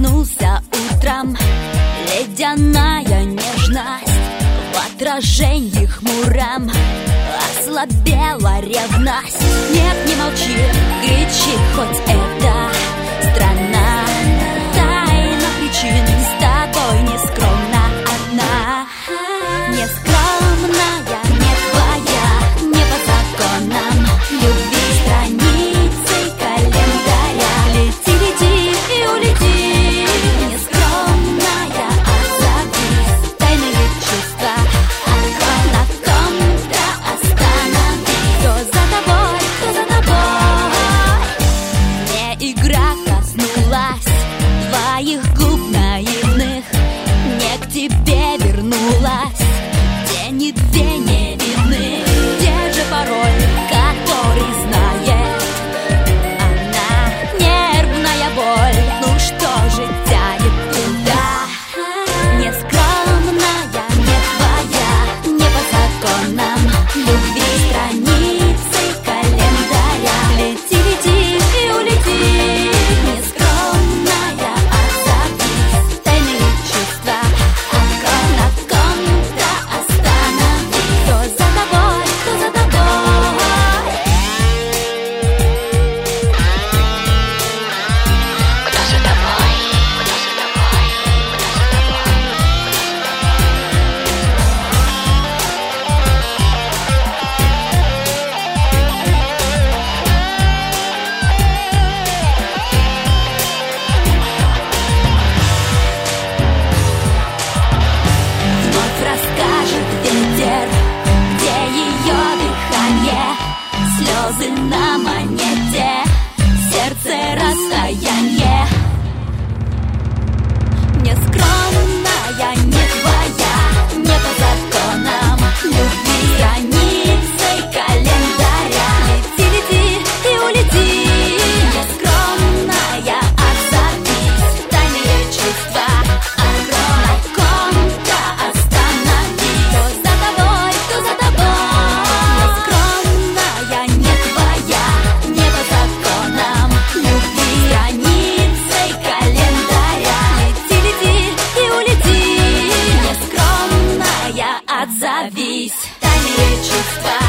проснулся утром, ледяная нежность в отражении хмуром, ослабела ревность. Нет, не молчи, кричи, хоть это страна. Тайна причин с тобой нескромна одна. Нескромная, не твоя, не по законам любви. Страницей календаря лети, лети и улети. Нескромная, отзовись, тайные чувства открой, на ком-то остановись. Кто за тобой, кто за тобой? Не игра коснулась твоих губ наивных, не к тебе вернулась. День и две не видны, где же пароль, который знает она? Нервная боль, ну что же тянет туда? Нескромная, не твоя, не по законам любви. Страницей календаря лети, лети и улети. Нескромная, отзовись, тайные чувства открой, на ком-то остановись. Кто за тобой, кто за тобой? Кто за тобой? Кто за тобой? Вновь расскажет ветер, где ее дыхание, слезы на монете, сердце расстояние. Нескромная, не твоя, не по законам любви. Страницей календаря лети, лети и улети. Нескромная, отзовись, тайные чувства открой, на ком-то остановись. Кто за тобой, кто за тобой? Нескромная, не твоя, не по законам любви. Страницей календаря лети, лети и улети. Нескромная, отзовись, тайные чувства